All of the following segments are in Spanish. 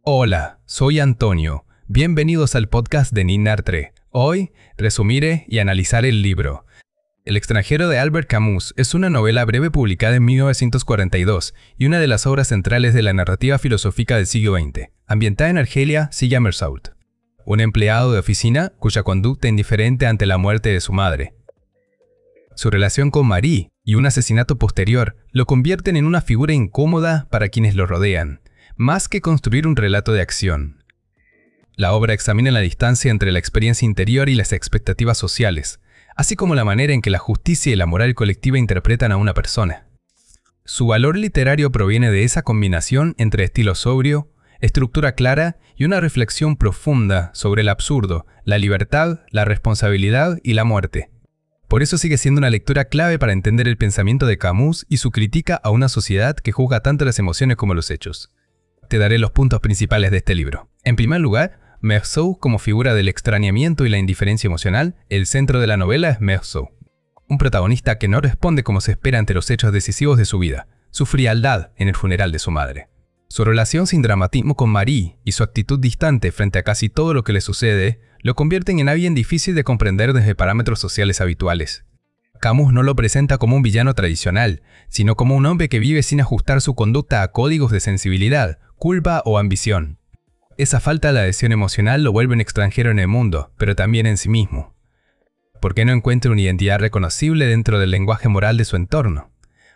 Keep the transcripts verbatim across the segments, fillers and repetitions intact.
Hola, soy Antonio. Bienvenidos al podcast de Ninartre. Hoy resumiré y analizaré el libro. El extranjero de Albert Camus es una novela breve publicada en mil novecientos cuarenta y dos y una de las obras centrales de la narrativa filosófica del siglo veinte, ambientada en Argelia, Silla Mersault, un empleado de oficina cuya conducta indiferente ante la muerte de su madre, su relación con Marie y un asesinato posterior lo convierten en una figura incómoda para quienes lo rodean, más que construir un relato de acción. La obra examina la distancia entre la experiencia interior y las expectativas sociales, así como la manera en que la justicia y la moral colectiva interpretan a una persona. Su valor literario proviene de esa combinación entre estilo sobrio, estructura clara y una reflexión profunda sobre el absurdo, la libertad, la responsabilidad y la muerte. Por eso sigue siendo una lectura clave para entender el pensamiento de Camus y su crítica a una sociedad que juzga tanto las emociones como los hechos. Te daré los puntos principales de este libro. En primer lugar, Mersault como figura del extrañamiento y la indiferencia emocional. El centro de la novela es Mersault, un protagonista que no responde como se espera ante los hechos decisivos de su vida, su frialdad en el funeral de su madre. Su relación sin dramatismo con Marie y su actitud distante frente a casi todo lo que le sucede lo convierten en alguien difícil de comprender desde parámetros sociales habituales. Camus no lo presenta como un villano tradicional, sino como un hombre que vive sin ajustar su conducta a códigos de sensibilidad, culpa o ambición. Esa falta de adhesión emocional lo vuelve un extranjero en el mundo, pero también en sí mismo. ¿Por qué no encuentra una identidad reconocible dentro del lenguaje moral de su entorno?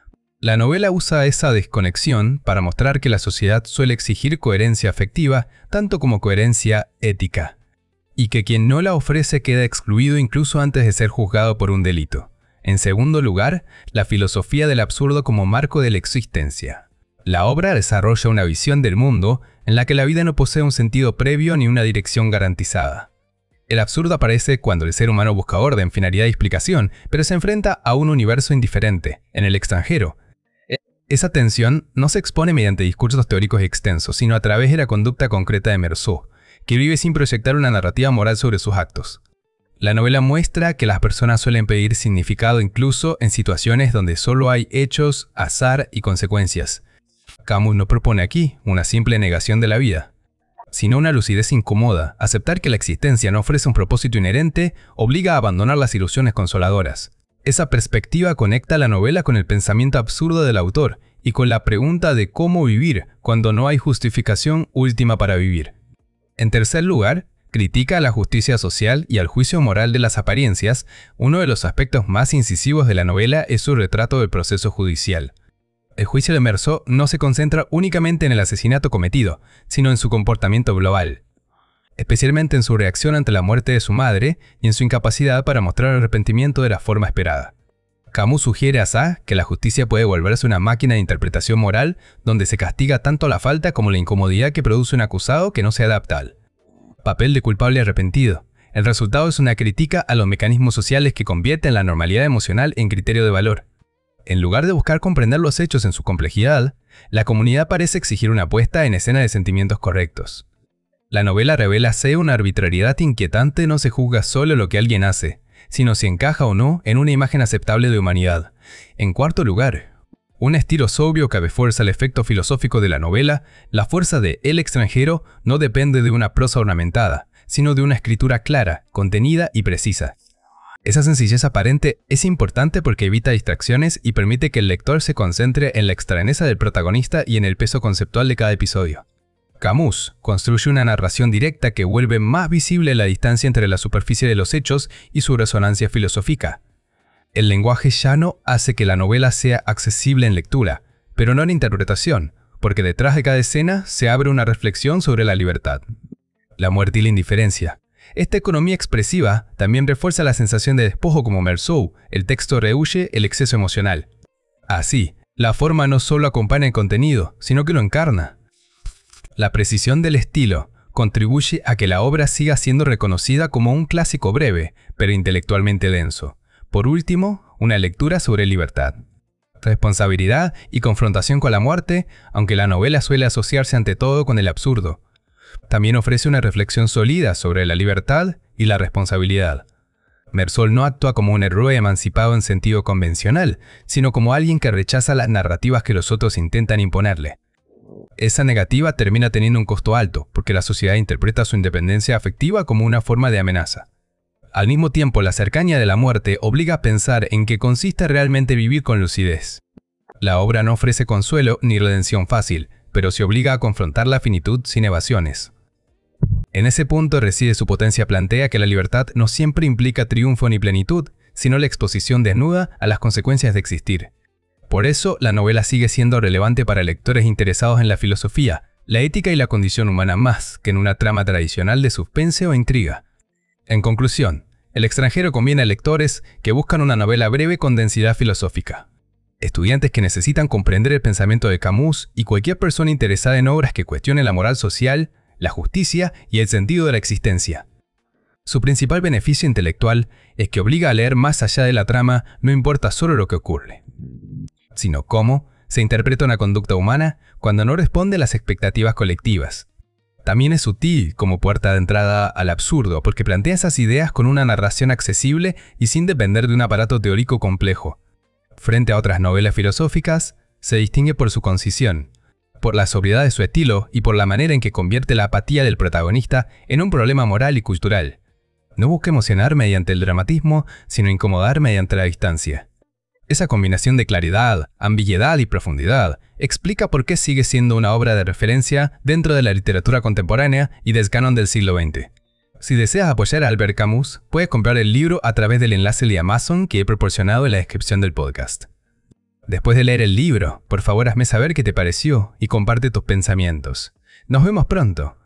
La novela usa esa desconexión para mostrar que la sociedad suele exigir coherencia afectiva tanto como coherencia ética, y que quien no la ofrece queda excluido incluso antes de ser juzgado por un delito. En segundo lugar, la filosofía del absurdo como marco de la existencia. La obra desarrolla una visión del mundo en la que la vida no posee un sentido previo ni una dirección garantizada. El absurdo aparece cuando el ser humano busca orden, finalidad y explicación, pero se enfrenta a un universo indiferente, en el extranjero. Esa tensión no se expone mediante discursos teóricos extensos, sino a través de la conducta concreta de Mersault, que vive sin proyectar una narrativa moral sobre sus actos. La novela muestra que las personas suelen pedir significado incluso en situaciones donde solo hay hechos, azar y consecuencias. Camus no propone aquí una simple negación de la vida, sino una lucidez incómoda. Aceptar que la existencia no ofrece un propósito inherente obliga a abandonar las ilusiones consoladoras. Esa perspectiva conecta la novela con el pensamiento absurdo del autor y con la pregunta de cómo vivir cuando no hay justificación última para vivir. En tercer lugar, critica a la justicia social y al juicio moral de las apariencias. Uno de los aspectos más incisivos de la novela es su retrato del proceso judicial. El juicio de Mersault no se concentra únicamente en el asesinato cometido, sino en su comportamiento global, especialmente en su reacción ante la muerte de su madre y en su incapacidad para mostrar arrepentimiento de la forma esperada. Camus sugiere así que la justicia puede volverse una máquina de interpretación moral donde se castiga tanto la falta como la incomodidad que produce un acusado que no se adapta al papel de culpable arrepentido. El resultado es una crítica a los mecanismos sociales que convierten la normalidad emocional en criterio de valor. En lugar de buscar comprender los hechos en su complejidad, la comunidad parece exigir una puesta en escena de sentimientos correctos. La novela revela así una arbitrariedad inquietante. No se juzga solo lo que alguien hace, sino si encaja o no en una imagen aceptable de humanidad. En cuarto lugar, un estilo sobrio que refuerza el efecto filosófico de la novela. La fuerza de El extranjero no depende de una prosa ornamentada, sino de una escritura clara, contenida y precisa. Esa sencillez aparente es importante porque evita distracciones y permite que el lector se concentre en la extrañeza del protagonista y en el peso conceptual de cada episodio. Camus construye una narración directa que vuelve más visible la distancia entre la superficie de los hechos y su resonancia filosófica. El lenguaje llano hace que la novela sea accesible en lectura, pero no en interpretación, porque detrás de cada escena se abre una reflexión sobre la libertad, la muerte y la indiferencia. Esta economía expresiva también refuerza la sensación de despojo como Mersault. El texto rehúye el exceso emocional. Así, la forma no solo acompaña el contenido, sino que lo encarna. La precisión del estilo contribuye a que la obra siga siendo reconocida como un clásico breve, pero intelectualmente denso. Por último, una lectura sobre libertad, responsabilidad y confrontación con la muerte, aunque la novela suele asociarse ante todo con el absurdo. También ofrece una reflexión sólida sobre la libertad y la responsabilidad. Mersault no actúa como un héroe emancipado en sentido convencional, sino como alguien que rechaza las narrativas que los otros intentan imponerle. Esa negativa termina teniendo un costo alto, porque la sociedad interpreta su independencia afectiva como una forma de amenaza. Al mismo tiempo, la cercanía de la muerte obliga a pensar en qué consiste realmente vivir con lucidez. La obra no ofrece consuelo ni redención fácil, pero se obliga a confrontar la finitud sin evasiones. En ese punto reside su potencia. Plantea que la libertad no siempre implica triunfo ni plenitud, sino la exposición desnuda a las consecuencias de existir. Por eso, la novela sigue siendo relevante para lectores interesados en la filosofía, la ética y la condición humana más que en una trama tradicional de suspense o intriga. En conclusión, El extranjero conviene a lectores que buscan una novela breve con densidad filosófica, estudiantes que necesitan comprender el pensamiento de Camus y cualquier persona interesada en obras que cuestionen la moral social, la justicia y el sentido de la existencia. Su principal beneficio intelectual es que obliga a leer más allá de la trama, no importa solo lo que ocurre, sino cómo se interpreta una conducta humana cuando no responde a las expectativas colectivas. También es sutil como puerta de entrada al absurdo, porque plantea esas ideas con una narración accesible y sin depender de un aparato teórico complejo. Frente a otras novelas filosóficas, se distingue por su concisión, por la sobriedad de su estilo y por la manera en que convierte la apatía del protagonista en un problema moral y cultural. No busca emocionar mediante el dramatismo, sino incomodar mediante la distancia. Esa combinación de claridad, ambigüedad y profundidad explica por qué sigue siendo una obra de referencia dentro de la literatura contemporánea y del canon del siglo veinte. Si deseas apoyar a Albert Camus, puedes comprar el libro a través del enlace de Amazon que he proporcionado en la descripción del podcast. Después de leer el libro, por favor hazme saber qué te pareció y comparte tus pensamientos. Nos vemos pronto.